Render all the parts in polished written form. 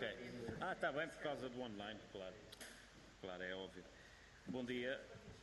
Ok. Está bem, por causa do online, claro. Claro, é óbvio. Bom dia.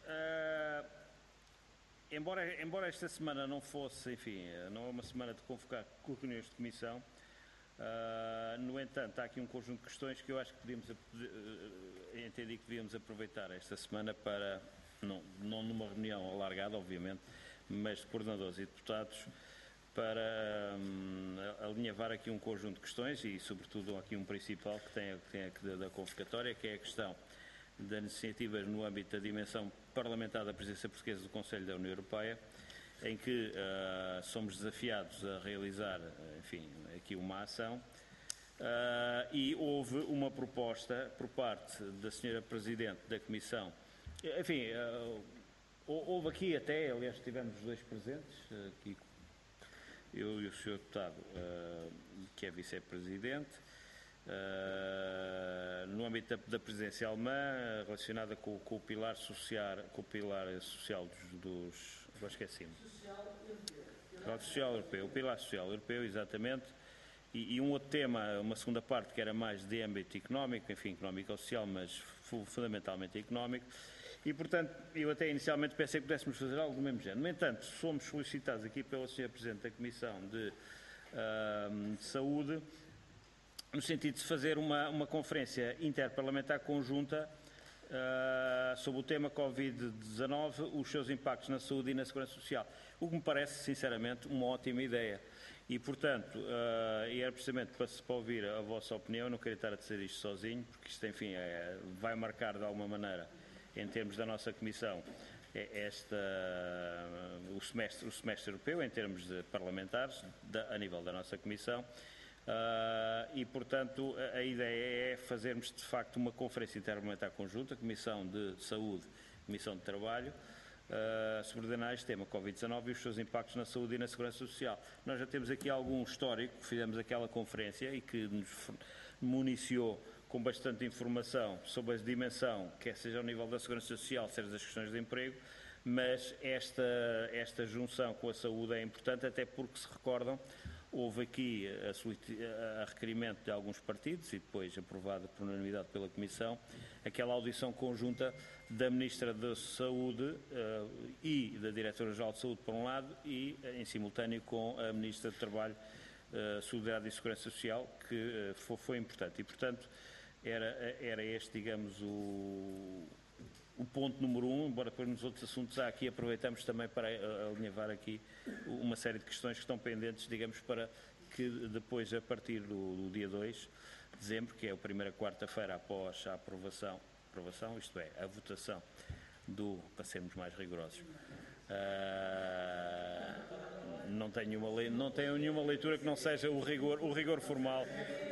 Embora esta semana não fosse, enfim, não é uma semana de convocar reuniões de comissão, no entanto, há aqui um conjunto de questões que eu acho que entendi que devíamos aproveitar esta semana para, não numa reunião alargada, obviamente, mas de coordenadores e deputados, para alinhavar aqui um conjunto de questões e, sobretudo, aqui um principal que tem da convocatória, que é a questão das iniciativas no âmbito da dimensão parlamentar da presença portuguesa do Conselho da União Europeia, em que somos desafiados a realizar, enfim, aqui uma ação, e houve uma proposta por parte da Sra. Presidente da Comissão, enfim, houve aqui até, aliás, tivemos os dois presentes, aqui, eu e o Sr. Deputado, que é Vice-Presidente, no âmbito da presidência alemã, relacionada com o pilar social, dos agora esqueci-me. Social europeu, o pilar social europeu, exatamente, e um outro tema, uma segunda parte que era mais de âmbito económico, enfim, económico-social, mas fundamentalmente económico, e portanto eu até inicialmente pensei que pudéssemos fazer algo do mesmo género. No entanto, somos solicitados aqui pela Sra. Presidente da Comissão de Saúde, no sentido de fazer uma conferência interparlamentar conjunta sobre o tema Covid-19, os seus impactos na saúde e na segurança social, o que me parece, sinceramente, uma ótima ideia. E, portanto, era precisamente para ouvir a vossa opinião, não queria estar a dizer isto sozinho, porque isto, enfim, vai marcar de alguma maneira, em termos da nossa Comissão, o semestre europeu, em termos de parlamentares, a nível da nossa Comissão. E, portanto, a ideia é fazermos, de facto, uma conferência interparlamentar conjunta, Comissão de Saúde, Comissão de Trabalho, sobre este tema Covid-19 e os seus impactos na saúde e na segurança social. Nós já temos aqui algum histórico, fizemos aquela conferência e que nos municiou com bastante informação sobre a dimensão, quer seja ao nível da segurança social, seja das questões de emprego, mas esta junção com a saúde é importante, até porque, se recordam, houve aqui a requerimento de alguns partidos e depois aprovada por unanimidade pela Comissão, aquela audição conjunta da Ministra da Saúde e da Diretora-Geral de Saúde, por um lado, e em simultâneo com a Ministra do Trabalho, Solidariedade e Segurança Social, que foi importante. E, portanto, era este, digamos, o ponto número 1, embora depois nos outros assuntos aqui aproveitamos também para alinhavar aqui uma série de questões que estão pendentes, digamos, para que depois, a partir do dia 2 de dezembro, que é a primeira quarta-feira após a aprovação, isto é, a votação para sermos mais rigorosos, não tenho nenhuma leitura que não seja o rigor formal,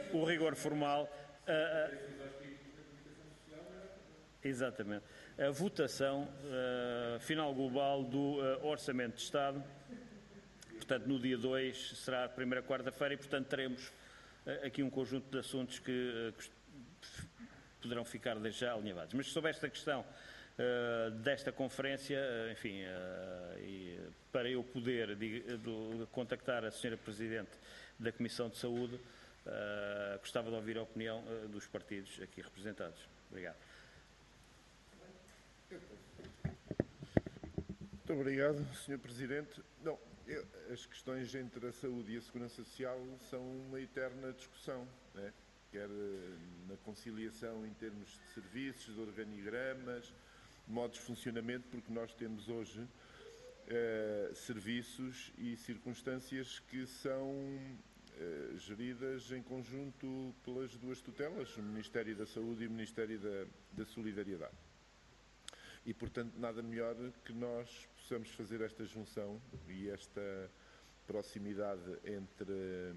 exatamente. A votação final global do Orçamento de Estado, portanto, no dia 2 será a primeira quarta-feira e, portanto, teremos aqui um conjunto de assuntos que poderão ficar desde já alinhavados. Mas sobre esta questão desta conferência, enfim, para eu poder contactar a Sra. Presidente da Comissão de Saúde, gostava de ouvir a opinião dos partidos aqui representados. Obrigado. Muito obrigado, Sr. Presidente. Não, as questões entre a saúde e a segurança social são uma eterna discussão, né? Quer na conciliação em termos de serviços, de organigramas, modos de funcionamento, porque nós temos hoje serviços e circunstâncias que são geridas em conjunto pelas duas tutelas, o Ministério da Saúde e o Ministério da Solidariedade. E, portanto, nada melhor que nós possamos fazer esta junção e esta proximidade entre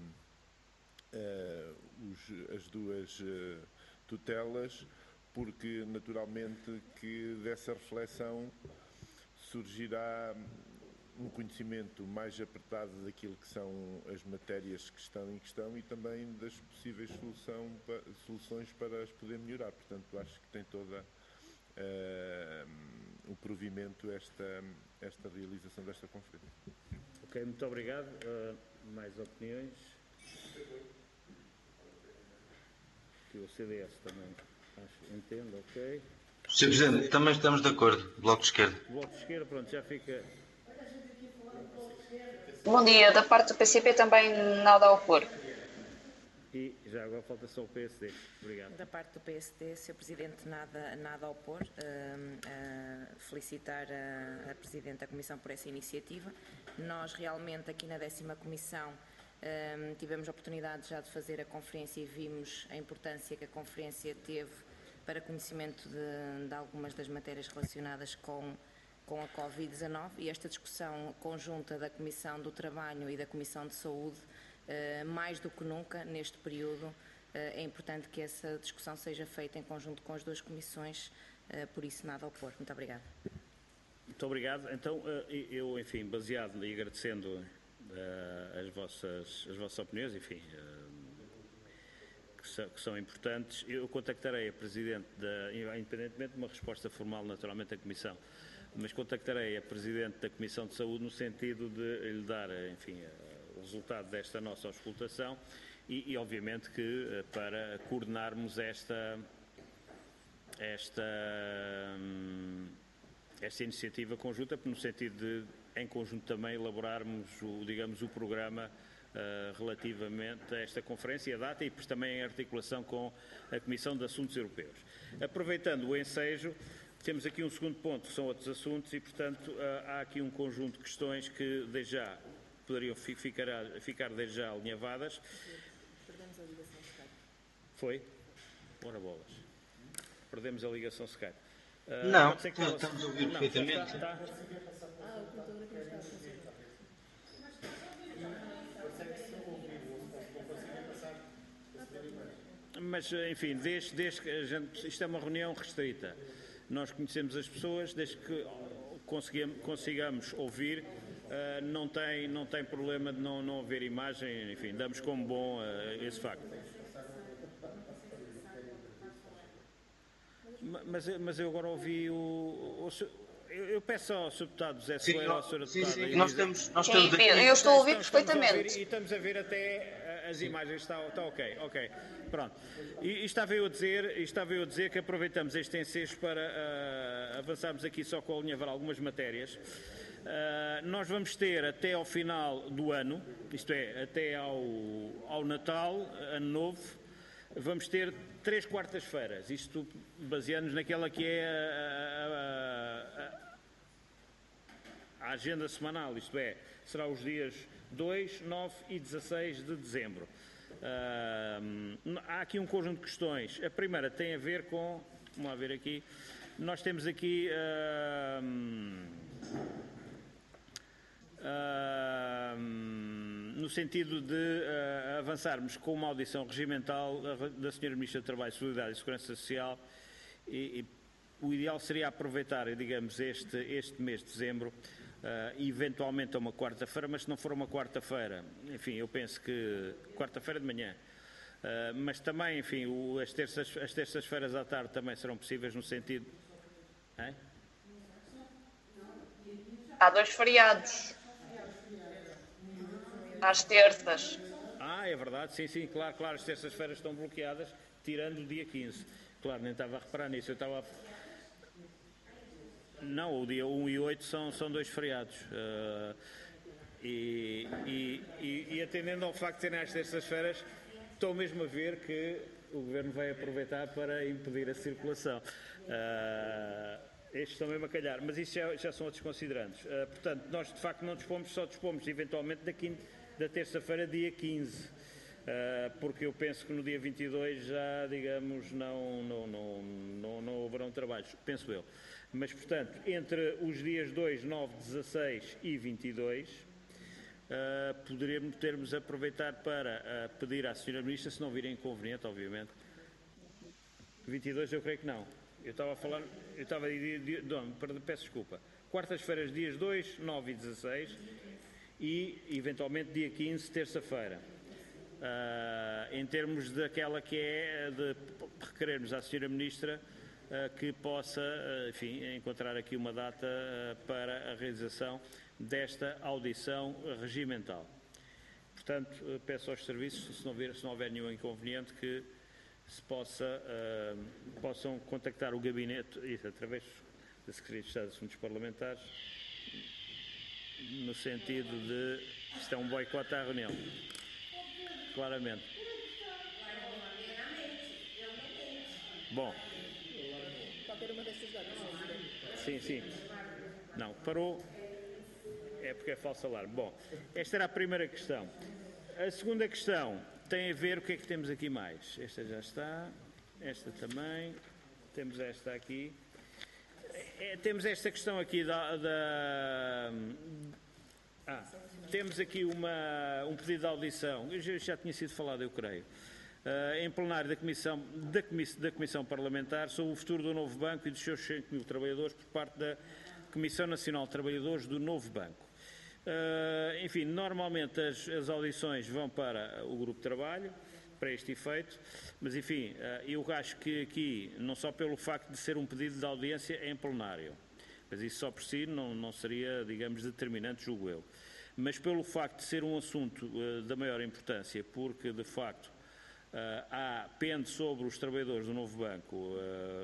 as duas tutelas, porque, naturalmente, que dessa reflexão surgirá um conhecimento mais apertado daquilo que são as matérias que estão em questão e também das possíveis soluções para as poder melhorar. Portanto, acho que tem toda o provimento esta realização desta conferência. Ok, muito obrigado. Mais opiniões? que o CDS também entende, ok. Sr. Presidente, também estamos de acordo. Bloco de Esquerda. Bloco de Esquerda, pronto, já fica... Bom dia, da parte do PCP também nada a opor. E já agora falta só o PSD. Obrigado. Da parte do PSD, Sr. Presidente, nada a opor. Felicitar a Presidente da Comissão por essa iniciativa. Nós realmente aqui na 10ª Comissão tivemos a oportunidade já de fazer a conferência e vimos a importância que a conferência teve para conhecimento de algumas das matérias relacionadas com a Covid-19 e esta discussão conjunta da Comissão do Trabalho e da Comissão de Saúde, mais do que nunca, neste período, é importante que essa discussão seja feita em conjunto com as duas comissões, por isso nada a opor. Muito obrigada. Muito obrigado. Então, eu, enfim, baseado e agradecendo as vossas opiniões, enfim, que são importantes, eu contactarei a Presidente, independentemente de uma resposta formal, naturalmente, da Comissão, mas contactarei a Presidente da Comissão de Saúde no sentido de lhe dar, enfim, o resultado desta nossa auscultação e obviamente, que para coordenarmos esta iniciativa conjunta, no sentido de, em conjunto também, elaborarmos o programa relativamente a esta conferência, a data, e depois também em articulação com a Comissão de Assuntos Europeus. Aproveitando o ensejo, temos aqui um segundo ponto, que são outros assuntos, e, portanto, há aqui um conjunto de questões que, desde já, poderiam ficar desde já alinhavadas. Perdemos a ligação Skype. Foi? Ora bolas. Perdemos a ligação Skype. Não, estamos a ouvir perfeitamente. Está. Mas, enfim, desde que isto é uma reunião restrita, nós conhecemos as pessoas, desde que consigamos ouvir, não tem problema de não haver imagem, enfim, damos como bom esse facto. Mas eu agora ouvi eu peço ao Sr. Deputado José Soeiro, ao Sr. Deputado... Sim, nós temos eu estou a ouvir perfeitamente. E estamos a ver até as imagens, está ok, pronto. E estava eu a dizer que aproveitamos este ensejo para avançarmos aqui só com a linha algumas matérias. Nós vamos ter até ao final do ano, isto é, até ao Natal, Ano Novo, vamos ter 3 quartas-feiras, isto baseando-nos naquela que é a agenda semanal, isto é, será os dias 2, 9 e 16 de dezembro. Há aqui um conjunto de questões. A primeira tem a ver com, vamos lá ver aqui, nós temos aqui no sentido de avançarmos com uma audição regimental da Sra. Ministra do Trabalho, Solidariedade e Segurança Social e o ideal seria aproveitar, digamos, este mês de dezembro, eventualmente a uma quarta-feira, mas se não for uma quarta-feira, enfim, eu penso que quarta-feira de manhã, mas também, enfim, as terças-feiras à tarde também serão possíveis no sentido... Hein? Há 2 feriados. Às terças. É verdade, sim, claro, as terças-feiras estão bloqueadas, tirando o dia 15. Claro, nem estava a reparar nisso, eu estava a... Não, o dia 1 e 8 são 2 feriados. E atendendo ao facto de serem às terças-feiras, estou mesmo a ver que o Governo vai aproveitar para impedir a circulação. Estes estão mesmo a calhar, mas isso já são outros considerandos. Portanto, nós de facto não dispomos, só dispomos eventualmente da terça-feira, dia 15, porque eu penso que no dia 22 já, digamos, não haverão trabalhos, penso eu. Mas, portanto, entre os dias 2, 9, 16 e 22, poderíamos termos aproveitar para pedir à Sra. Ministra, se não vir inconveniente, obviamente. 22 eu creio que não. Eu estava a falar, peço desculpa. Quartas-feiras, dias 2, 9 e 16 e, eventualmente, dia 15, terça-feira. Em termos daquela que é de requerermos à Sra. Ministra que possa, enfim, encontrar aqui uma data para a realização desta audição regimental. Portanto, peço aos serviços, se não houver nenhum inconveniente, que possam contactar o gabinete, isso, através da Secretaria de Estado de Assuntos Parlamentares, no sentido de isto é um boicote à reunião, claramente. Bom. Qualquer uma destas datas. Sim. Não, parou. É porque é falso alarme. Bom, esta era a primeira questão. A segunda questão tem a ver, o que é que temos aqui mais? Esta já está, esta também, temos esta aqui. Temos esta questão aqui temos aqui um pedido de audição, já tinha sido falado, eu creio, em plenário da Comissão Parlamentar sobre o futuro do novo banco e dos seus 5.000 trabalhadores por parte da Comissão Nacional de Trabalhadores do novo banco. Enfim, normalmente as audições vão para o grupo de trabalho, para este efeito, mas enfim, eu acho que aqui, não só pelo facto de ser um pedido de audiência em plenário, mas isso só por si não seria, digamos, determinante, julgo eu, mas pelo facto de ser um assunto da maior importância, porque de facto pende sobre os trabalhadores do novo banco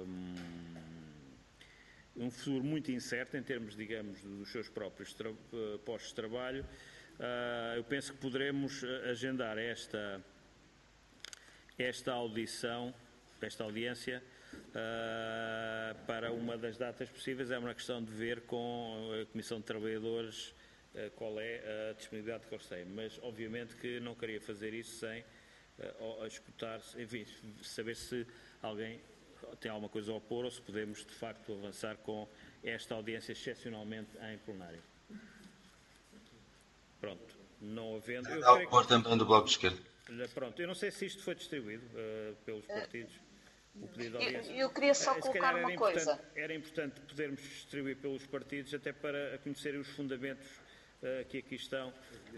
um futuro muito incerto em termos, digamos, dos seus próprios postos de trabalho, eu penso que poderemos agendar esta audiência para uma das datas possíveis. É uma questão de ver com a Comissão de Trabalhadores qual é a disponibilidade que eles têm, mas obviamente que não queria fazer isso sem escutar, enfim, saber se alguém tem alguma coisa a opor ou se podemos de facto avançar com esta audiência excepcionalmente em plenário. Pronto, não havendo... Há o opor também do Bloco de Esquerda. Pronto, eu não sei se isto foi distribuído pelos partidos, o pedido de audiência. Eu queria só colocar uma coisa. Era importante podermos distribuir pelos partidos, até para conhecerem os fundamentos que aqui estão.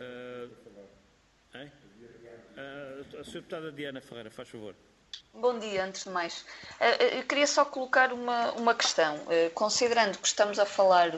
A Sra. Deputada Diana Ferreira, faz favor. Bom dia, antes de mais. Eu queria só colocar uma questão. Considerando que estamos a falar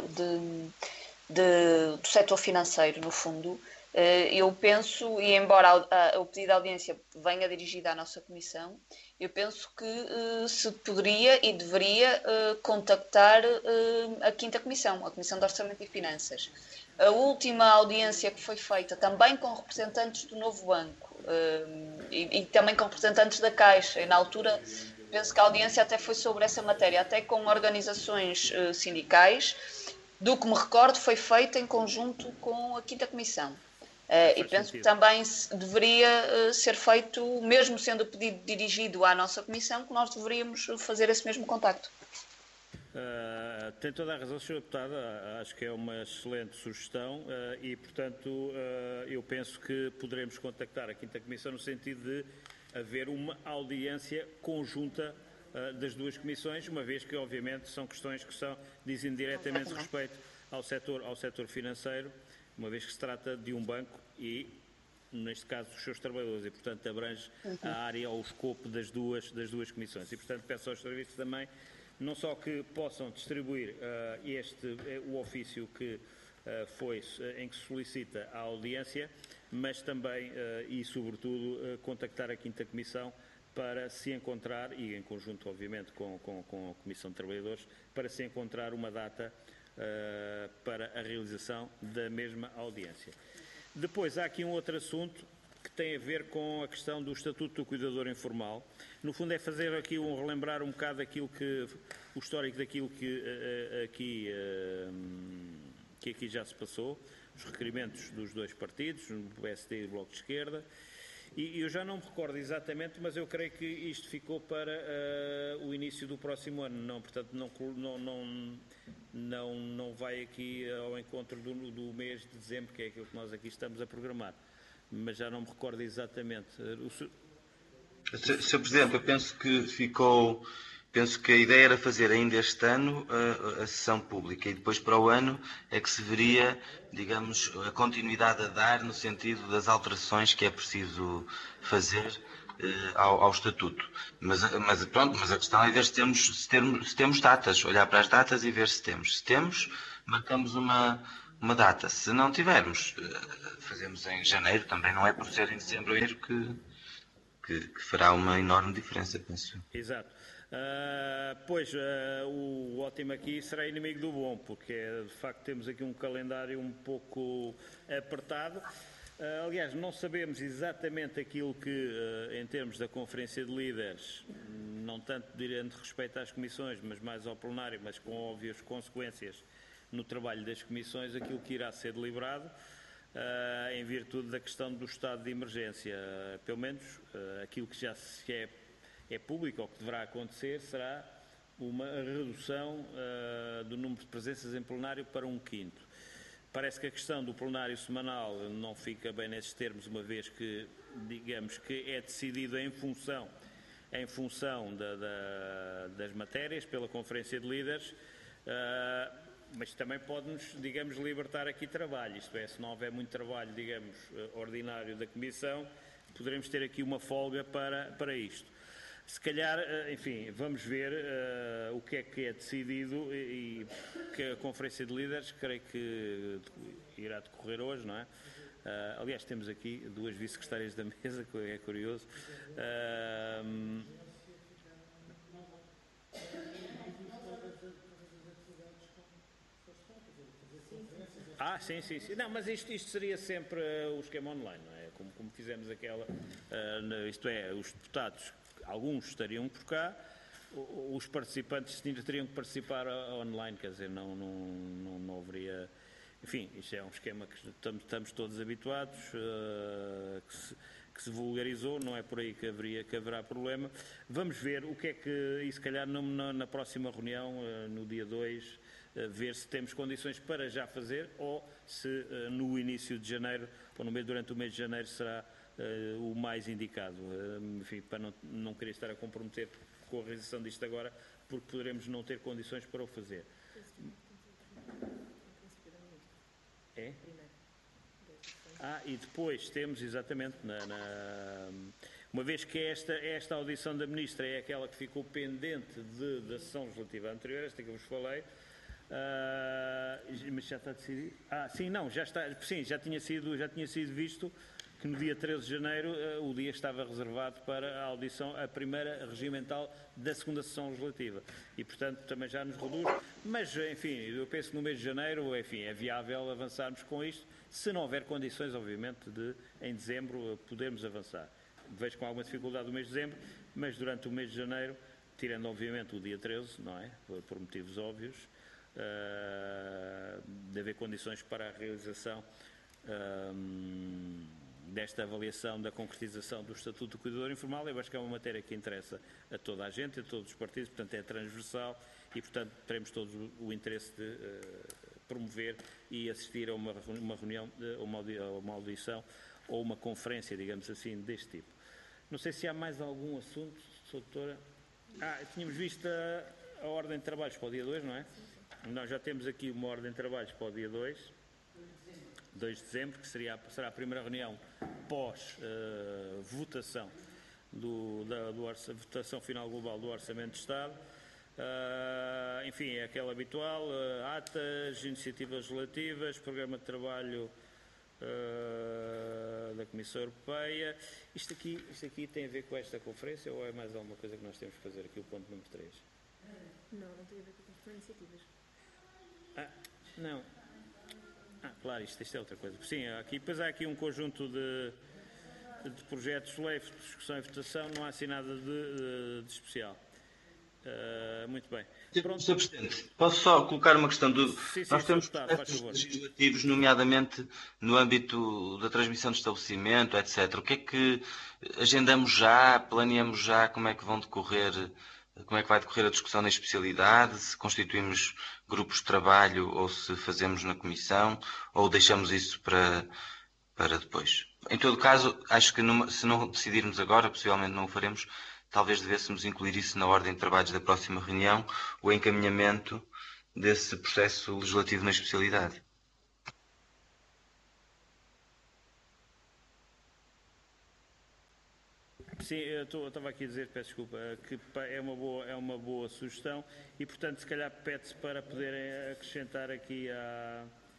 do setor financeiro, no fundo, eu penso, e embora o pedido de audiência venha dirigido à nossa Comissão, eu penso que se poderia e deveria contactar a 5ª Comissão, a Comissão de Orçamento e Finanças. A última audiência que foi feita também com representantes do novo banco e também com representantes da Caixa, e na altura penso que a audiência até foi sobre essa matéria, até com organizações sindicais, do que me recordo foi feita em conjunto com a 5ª Comissão. E penso que também deveria ser feito, mesmo sendo o pedido dirigido à nossa Comissão, que nós deveríamos fazer esse mesmo contacto. Tem toda a razão, Sra. Deputada, acho que é uma excelente sugestão e, portanto, eu penso que poderemos contactar a 5ª Comissão no sentido de haver uma audiência conjunta das duas comissões, uma vez que, obviamente, são questões que dizem diretamente respeito ao setor financeiro, uma vez que se trata de um banco e, neste caso, dos seus trabalhadores, e, portanto, abrange a área ou o escopo das duas comissões. E, portanto, peço aos serviços também, não só que possam distribuir o ofício que em que se solicita a audiência, mas também e, sobretudo, contactar a 5ª Comissão para se encontrar, e em conjunto, obviamente, com a Comissão de Trabalhadores, para se encontrar uma data para a realização da mesma audiência. Depois, há aqui um outro assunto que tem a ver com a questão do Estatuto do Cuidador Informal. No fundo, é fazer aqui relembrar um bocado o histórico daquilo que aqui já se passou, os requerimentos dos dois partidos, o PSD e o Bloco de Esquerda. E eu já não me recordo exatamente, mas eu creio que isto ficou para o início do próximo ano. Portanto, não vai aqui ao encontro do mês de dezembro, que é aquilo que nós aqui estamos a programar. Mas já não me recordo exatamente. Sr. Presidente, eu penso que a ideia era fazer ainda este ano a sessão pública e depois para o ano é que se veria, digamos, a continuidade a dar no sentido das alterações que é preciso fazer ao Estatuto. Mas a questão é ver se temos datas, olhar para as datas e ver se temos. Se temos, marcamos uma data. Se não tivermos, fazemos em janeiro, também não é por ser em dezembro ou janeiro que fará uma enorme diferença, penso. Exato. O ótimo aqui será inimigo do bom, porque de facto temos aqui um calendário um pouco apertado. Aliás, não sabemos exatamente aquilo que, em termos da Conferência de Líderes, não tanto dirando respeito às comissões, mas mais ao plenário, mas com óbvias consequências no trabalho das comissões, aquilo que irá ser deliberado, em virtude da questão do estado de emergência. Pelo menos aquilo que já é público, ou que deverá acontecer, será uma redução do número de presenças em plenário para 1/5. Parece que a questão do plenário semanal não fica bem nesses termos, uma vez que, digamos, que é decidido em função das matérias pela Conferência de Líderes, mas também pode-nos, digamos, libertar aqui trabalho. Isto é, se não houver muito trabalho, digamos, ordinário da Comissão, poderemos ter aqui uma folga para isto. Se calhar, enfim, vamos ver o que é decidido e que a Conferência de Líderes, creio que irá decorrer hoje, não é? Aliás, temos aqui 2 vice-secretárias da mesa, que é curioso. Sim. Não, mas isto seria sempre o esquema online, não é? Como fizemos aquela... isto é, os deputados... Alguns estariam por cá, os participantes teriam que participar online, quer dizer, não haveria... Enfim, isto é um esquema que estamos todos habituados, que se vulgarizou, não é por aí que haverá problema. Vamos ver o que é que, e se calhar na próxima reunião, no dia 2, ver se temos condições para já fazer, ou se no início de janeiro, ou durante o mês de janeiro, será o mais indicado. Enfim, para não querer estar a comprometer com a realização disto agora, porque poderemos não ter condições para o fazer. É? E depois temos, exatamente, uma vez que esta audição da Ministra é aquela que ficou pendente da sessão legislativa anterior, esta que eu vos falei, mas já está decidido? Sim, não, já está, sim, já tinha sido visto que no dia 13 de janeiro o dia estava reservado para a audição, a primeira regimental da segunda sessão legislativa. E, portanto, também já nos reduz. Mas, enfim, eu penso que no mês de janeiro, enfim, é viável avançarmos com isto, se não houver condições, obviamente, de, em dezembro, podermos avançar. Vejo com alguma dificuldade o mês de dezembro, mas durante o mês de janeiro, tirando, obviamente, o dia 13, não é? Por motivos óbvios, de haver condições para a realização desta avaliação da concretização do Estatuto do Cuidador Informal. Eu acho que é uma matéria que interessa a toda a gente, a todos os partidos, portanto é transversal e, portanto, teremos todos o interesse de promover e assistir a uma reunião, uma audição ou uma conferência, digamos assim, deste tipo. Não sei se há mais algum assunto, Sra. Doutora. Tínhamos visto a ordem de trabalhos para o dia 2, não é? Nós já temos aqui uma ordem de trabalhos para o dia 2 de dezembro, que será a primeira reunião pós-votação votação final global do Orçamento de Estado. Enfim, é aquela habitual, atas, iniciativas legislativas, programa de trabalho da Comissão Europeia. Isto aqui tem a ver com esta conferência ou é mais alguma coisa que nós temos que fazer aqui, o ponto número 3? Não tem a ver com as iniciativas. Não. Claro, isto é outra coisa. Sim, depois há aqui um conjunto de projetos de lei, discussão e votação, não há assim nada de especial. Muito bem. Sr. Presidente, posso só colocar uma questão? Sim, nós temos processos legislativos, nomeadamente no âmbito da transmissão de estabelecimento, etc. O que é que agendamos já, planeamos já, como é que vai decorrer a discussão na especialidade, se constituímos grupos de trabalho ou se fazemos na comissão, ou deixamos isso para depois? Em todo caso, acho que se não decidirmos agora, possivelmente não o faremos, talvez devêssemos incluir isso na ordem de trabalhos da próxima reunião, o encaminhamento desse processo legislativo na especialidade. Sim, eu estava aqui a dizer, peço desculpa, que é uma boa sugestão e, portanto, se calhar pede-se para poderem acrescentar aqui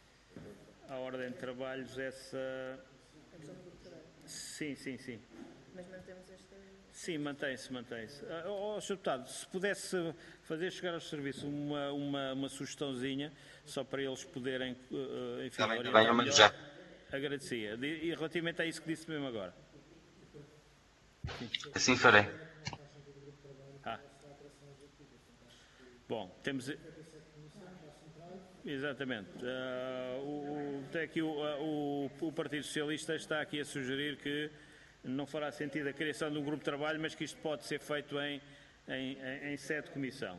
à ordem de trabalhos essa... Sim. Mas mantemos esta... Sim, mantém-se. Sr. Deputado, se pudesse fazer chegar ao serviço uma sugestãozinha, só para eles poderem, enfim, orientar melhor, já. Agradecia. E relativamente a isso que disse mesmo agora. Assim farei. Bom, temos... Exatamente. Até aqui o Partido Socialista está aqui a sugerir que não fará sentido a criação de um grupo de trabalho, mas que isto pode ser feito em sede de comissão.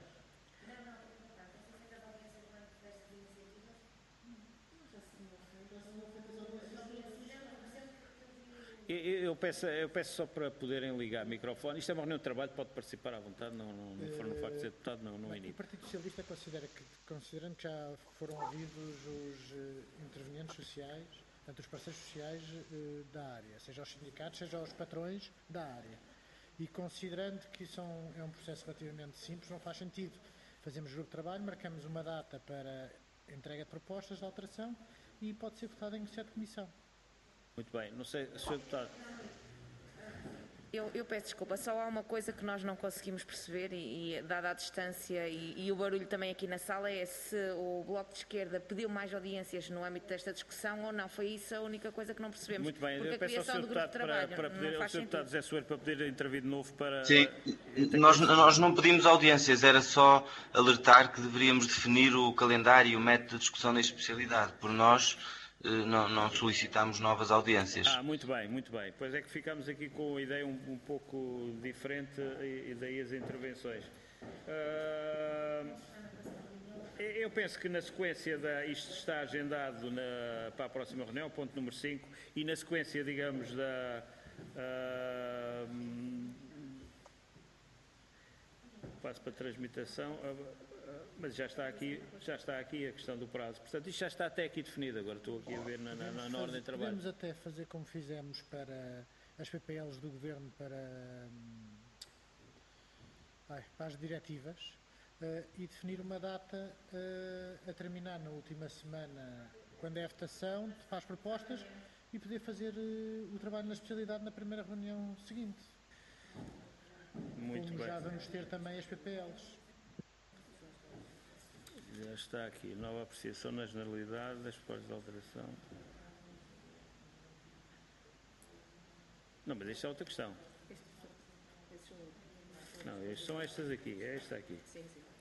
Eu peço só para poderem ligar o microfone. Isto é uma reunião de trabalho, pode participar à vontade, não for no facto de ser deputado, não inibe. O Partido Socialista considera que, considerando que já foram ouvidos os intervenientes sociais, portanto os parceiros sociais da área, seja os sindicatos, seja os patrões da área, e considerando que isso é um processo relativamente simples, não faz sentido. Fazemos grupo de trabalho, marcamos uma data para entrega de propostas de alteração e pode ser votado em sede de comissão. Muito bem. Não sei, Sr. Deputado. Eu peço desculpa, só há uma coisa que nós não conseguimos perceber e dada a distância e o barulho também aqui na sala, é se o Bloco de Esquerda pediu mais audiências no âmbito desta discussão ou não. Foi isso a única coisa que não percebemos. Muito bem, porque eu peço ao Sr. Deputado para pedir ao Sr. Deputado José Soeiro para poder intervir de novo para... Sim, nós não pedimos audiências, era só alertar que deveríamos definir o calendário e o método de discussão da especialidade. Por nós... Não solicitamos novas audiências. Muito bem. Pois é que ficamos aqui com uma ideia um pouco diferente e daí as intervenções. Eu penso que na sequência isto está agendado para a próxima reunião, ponto número 5, e na sequência, digamos, passo para a transmitação, mas já está aqui a questão do prazo. Portanto, isto já está até aqui definido. Agora estou aqui a ver na ordem de trabalho. Podemos até fazer como fizemos para as PPLs do Governo para as diretivas e definir uma data a terminar na última semana, quando é a votação, faz propostas e poder fazer o trabalho na especialidade na primeira reunião seguinte. Muito bem. Já vamos ter também as PPLs. Já está aqui, nova apreciação na generalidade das propostas de alteração. Não, mas esta é outra questão. Não, são estas aqui, é esta aqui. Sim.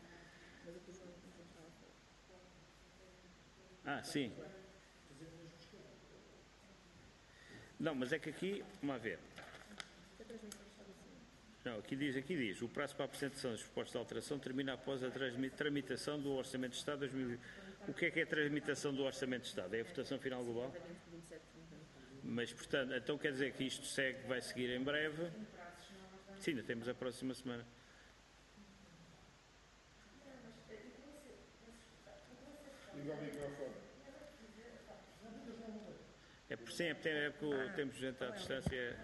Sim. Não, mas é que aqui, vamos ver. Não, aqui diz, o prazo para a apresentação das propostas de alteração termina após a tramitação do Orçamento de Estado 2020. O que é a tramitação do Orçamento de Estado? É a votação final global? Mas, portanto, então quer dizer que isto vai seguir em breve? Sim, ainda temos a próxima semana. Sim, é porque o tempo de gente à distância...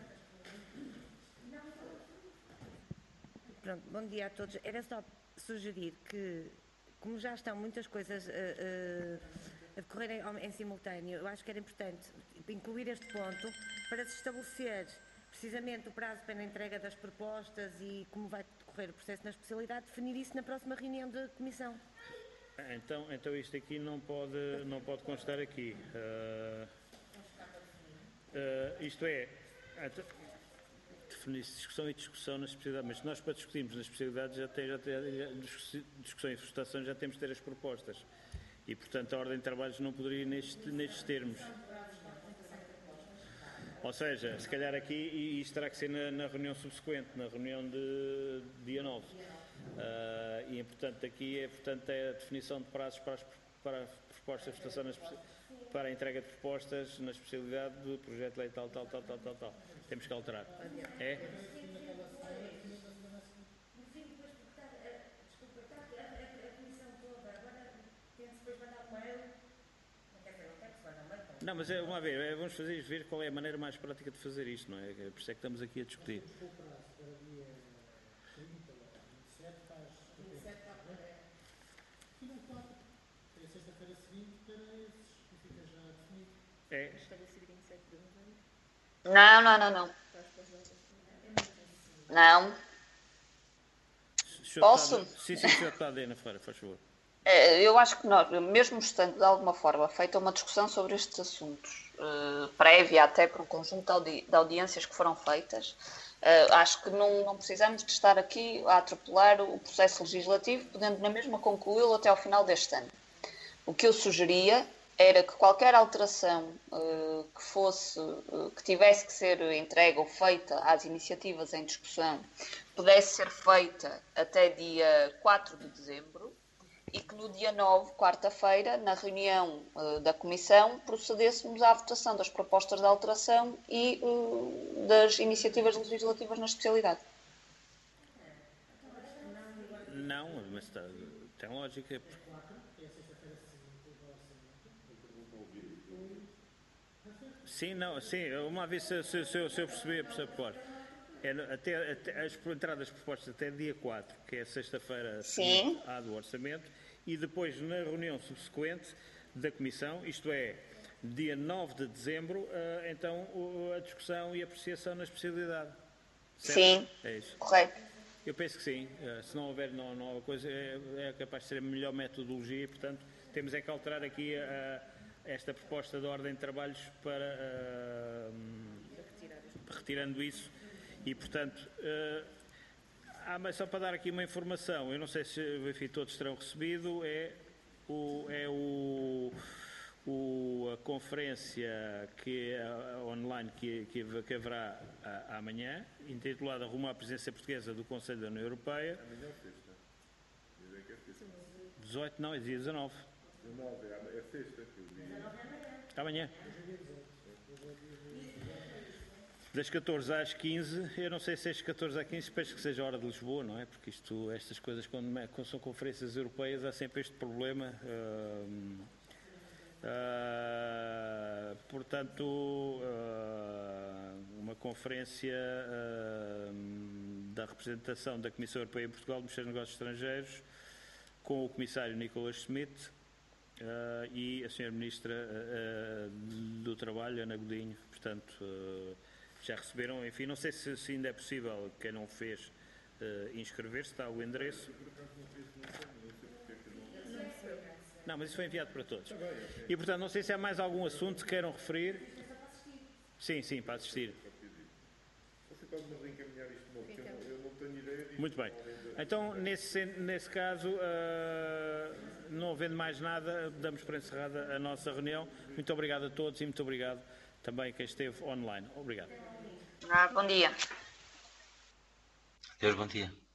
Pronto, bom dia a todos. Era só sugerir que, como já estão muitas coisas a decorrerem em simultâneo, eu acho que era importante incluir este ponto para se estabelecer precisamente o prazo para a entrega das propostas e como vai decorrer o processo na especialidade, definir isso na próxima reunião da Comissão. Então isto aqui não pode constar aqui. Isto é... definir-se discussão na especialidade, mas nós para discutirmos na especialidade discussão e votação já temos de ter as propostas e portanto a ordem de trabalhos não poderia ir nestes termos. Ou seja, se calhar aqui, e isto terá que ser na reunião subsequente, na reunião de dia 9. E portanto aqui é a definição de prazos para a proposta de votação para a entrega de propostas na especialidade do projeto de lei tal. Temos que alterar. É? Não, mas vamos ver, vamos ver qual é a maneira mais prática de fazer isto, não é? Por isso é que estamos aqui a discutir. Não. Não. Posso? Sim, Sr. Deputado Diana Ferreira, faz favor. Eu acho que nós, mesmo estando de alguma forma feita uma discussão sobre estes assuntos, prévia até por um conjunto de audiências que foram feitas, acho que não precisamos de estar aqui a atropelar o processo legislativo, podendo na mesma concluí-lo até ao final deste ano. O que eu sugeria era que qualquer alteração que tivesse que ser entregue ou feita às iniciativas em discussão, pudesse ser feita até dia 4 de dezembro, e que no dia 9, quarta-feira, na reunião da Comissão, procedêssemos à votação das propostas de alteração e das iniciativas legislativas na especialidade. Não, mas tem lógica. Sim, uma vez se eu perceber, claro. Até as entradas propostas até dia 4, que é sexta-feira do orçamento, e depois na reunião subsequente da Comissão, isto é, dia 9 de dezembro, então a discussão e apreciação na especialidade. Certo? Sim, é isso. Correto. Eu penso que sim. Se não houver nova coisa, é capaz de ser a melhor metodologia e, portanto, temos é que alterar aqui esta proposta de ordem de trabalhos para retirando isso. E, portanto, mas só para dar aqui uma informação, eu não sei se enfim, todos terão recebido, a conferência online que haverá amanhã, intitulada Rumo à Presidência Portuguesa do Conselho da União Europeia. Amanhã é sexta. Dizem que é sexta. 18 não, é dia 19. 19, é sexta. Amanhã. Das 14 às 15, eu não sei se é das 14 às 15, penso que seja a hora de Lisboa, não é? Porque estas coisas, quando são conferências europeias, há sempre este problema. Portanto, uma conferência da representação da Comissão Europeia em Portugal, do Ministério dos Negócios Estrangeiros, com o Comissário Nicolas Schmidt e a Sra. Ministra do Trabalho, Ana Godinho. Portanto, já receberam, enfim, não sei se ainda é possível, quem não fez, inscrever-se, está o endereço. Não, mas isso foi enviado para todos. E, portanto, não sei se há mais algum assunto que queiram referir. Sim, para assistir. Você pode-me reencaminhar isto de novo, porque eu não tenho ideia disso. Muito bem. Então, nesse caso, não havendo mais nada, damos por encerrada a nossa reunião. Muito obrigado a todos e muito obrigado também a quem esteve online. Obrigado. Bom dia. Deus, bom dia.